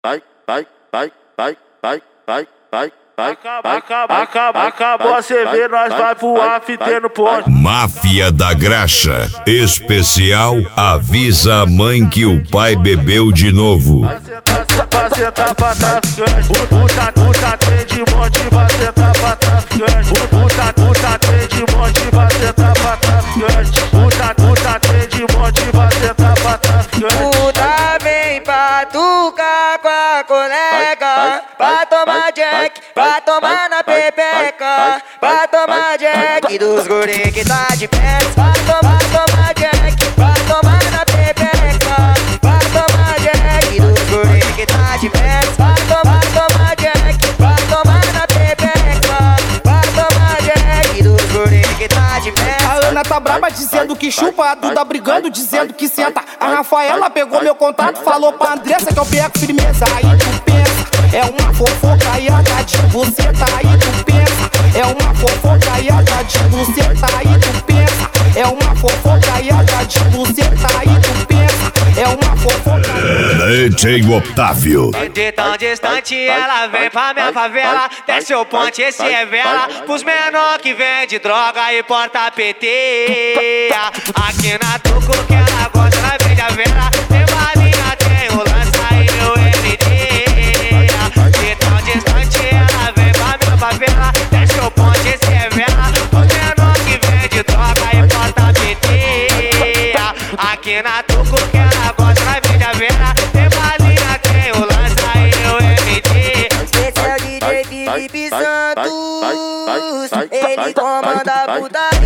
Acabou a CV, nós vai voar fitendo ponte. Máfia da Graxa. Especial avisa a mãe que o pai bebeu de novo. Vai sentar pra traficante. O tatê de monte vai sentar pra traficante. O tatê de monte vai sentar pra traficante. O tatê de monte vai sentar pra traficante. Puta vem pra tucar com a colega, pra tomar jack, pra tomar na pepeca, pra tomar jack dos guri que tá de perto, pra tomar jack, pra tomar na pepeca, pra tomar jack dos guri que tá de perto, pra tomar jack, pra tomar na pepeca, pra tomar jack dos guri que tá de perto. A Ana tá braba dizendo que chupa, a Duda brigando dizendo que senta. A Rafaela pegou meu contato, falou pra Andressa que eu pego firmeza. Aí tu pensa, é uma fofocaiada de buceta. Aí tu pensa, é uma fofocaiada de buceta. Aí tu pensa, é uma fofocaiada de buceta. Aí tu pensa, é uma fofocaiada. DJ Otávio. De tão distante ela vem pra minha favela, desce o ponte, esse é vela, pros menor que vende droga e porta PT. Aqui na Tuco que ela gosta, ela vende a vela, tem balinha, tem o lança e o MD. De tão distante ela vem pra minha favela, desce o ponte, esse é vela, pros menor que vende droga e porta PT. Aqui na Tuco que ela gosta, ela vende a vela, tem balinha, tem o lança e o MD. Esse é o DJ Felipe Santos, ele comanda a putaria.